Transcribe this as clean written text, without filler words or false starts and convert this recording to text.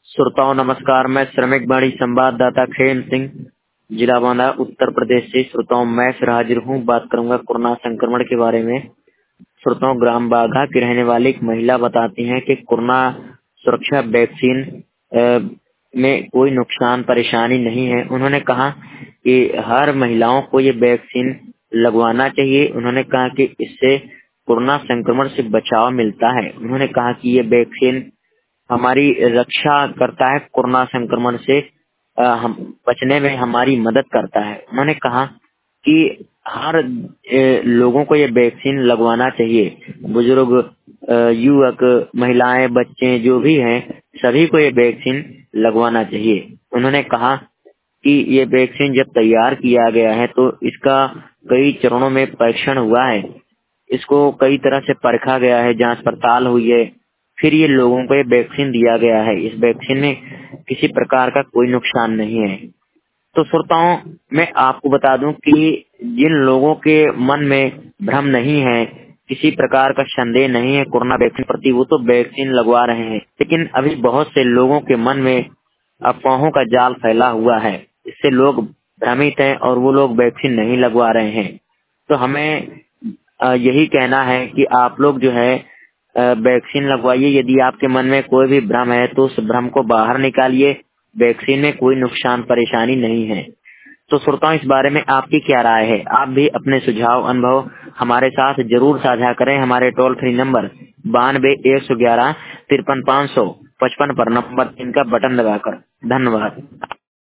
श्रोताओं नमस्कार। मैं श्रमिक बाड़ी संवाददाता खेम सिंह, जिला बांदा, उत्तर प्रदेश से। श्रोताओं मैं फिर हाजिर हूँ, बात करूंगा कोरोना संक्रमण के बारे में। श्रोताओं, ग्राम बाघा की रहने वाली एक महिला बताती हैं कि कोरोना सुरक्षा वैक्सीन में कोई नुकसान परेशानी नहीं है। उन्होंने कहा कि हर महिलाओं को ये वैक्सीन लगवाना चाहिए। उन्होंने कहा कि इससे कोरोना संक्रमण से बचाव मिलता है। उन्होंने कहा कि ये वैक्सीन हमारी रक्षा करता है, कोरोना संक्रमण से हम बचने में हमारी मदद करता है। उन्होंने कहा कि हर लोगों को ये वैक्सीन लगवाना चाहिए। बुजुर्ग, युवक, महिलाएं, बच्चे जो भी हैं, सभी को ये वैक्सीन लगवाना चाहिए। उन्होंने कहा कि ये वैक्सीन जब तैयार किया गया है तो इसका कई चरणों में परीक्षण हुआ है। इसको कई तरह से परखा गया है, जांच पड़ताल हुई है, फिर ये लोगों को ये वैक्सीन दिया गया है। इस वैक्सीन में किसी प्रकार का कोई नुकसान नहीं है। तो श्रोताओं, मैं आपको बता दूं कि जिन लोगों के मन में भ्रम नहीं है, किसी प्रकार का संदेह नहीं है कोरोना वैक्सीन प्रति, वो तो वैक्सीन लगवा रहे हैं। लेकिन अभी बहुत से लोगों के मन में अफवाहों का जाल फैला हुआ है। इससे लोग भ्रमित हैं और वो लोग वैक्सीन नहीं लगवा रहे हैं। तो हमें यही कहना है कि आप लोग जो है वैक्सीन लगवाइए। यदि आपके मन में कोई भी भ्रम है तो उस भ्रम को बाहर निकालिए। वैक्सीन में कोई नुकसान परेशानी नहीं है। तो श्रोताओं, इस बारे में आपकी क्या राय है? आप भी अपने सुझाव अनुभव हमारे साथ जरूर साझा करें। हमारे टोल फ्री नंबर 92 111 53 555 पर नंबर 3 का बटन दबाकर। धन्यवाद।